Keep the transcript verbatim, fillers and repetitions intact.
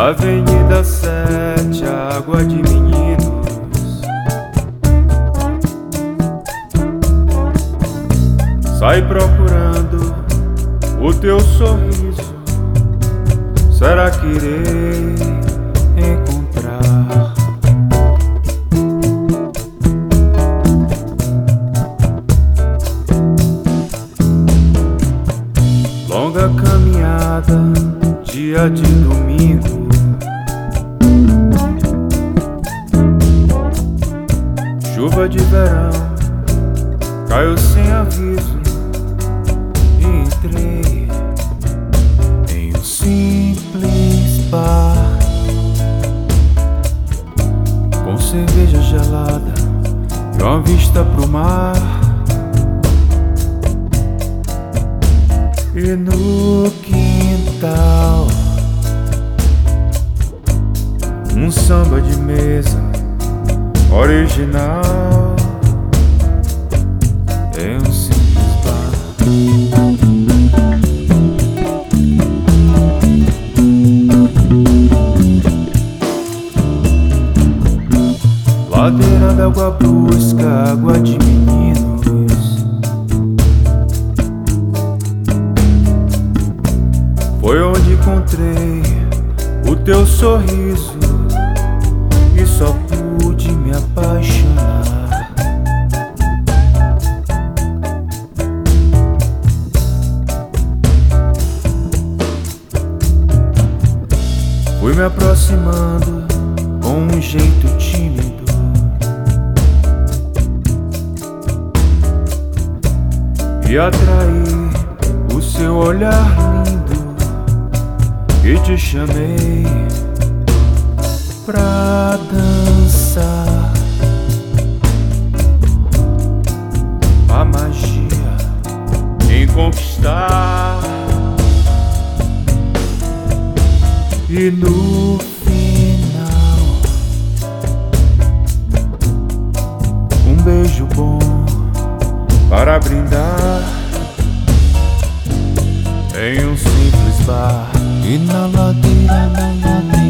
Avenida Sete, Água de Meninos. Sai procurando o teu sorriso. Será que irei encontrar? Longa caminhada, dia de domingo. Chuva de verão caiu sem aviso. E entrei em um simples bar, com cerveja gelada e uma vista pro mar. E no quintal, um samba de mesa original. É um simples bar. Ladeira d'água brusca, água de meninos. Foi onde encontrei o teu sorriso e só pude me apaixonar. Fui me aproximando com um jeito tímido. E atraí o seu olhar lindo. E te chamei pra dançar. A magia em conquistar. E no final, um beijo bom para brindar em um simples bar. E na ladeira, na ladeira